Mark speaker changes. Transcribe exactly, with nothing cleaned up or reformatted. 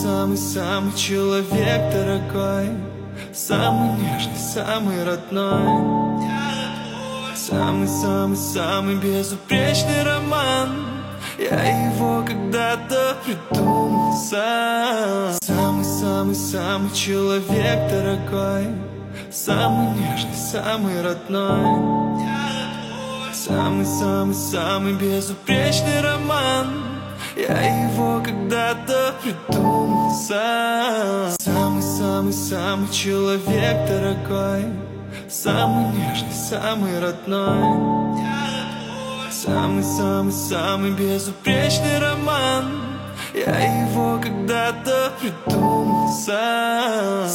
Speaker 1: Самый-самый-самый человек дорогой, самый нежный, самый родной, самый-самый-самый безупречный роман. Я его когда-то придумал сам. Самый-самый-самый человек дорогой, самый нежный, самый родной, самый-самый-самый безупречный роман. Я его когда-то придумал сам. Самый-самый-самый человек дорогой, самый нежный, самый родной, самый-самый-самый безупречный роман. Я его когда-то придумал сам.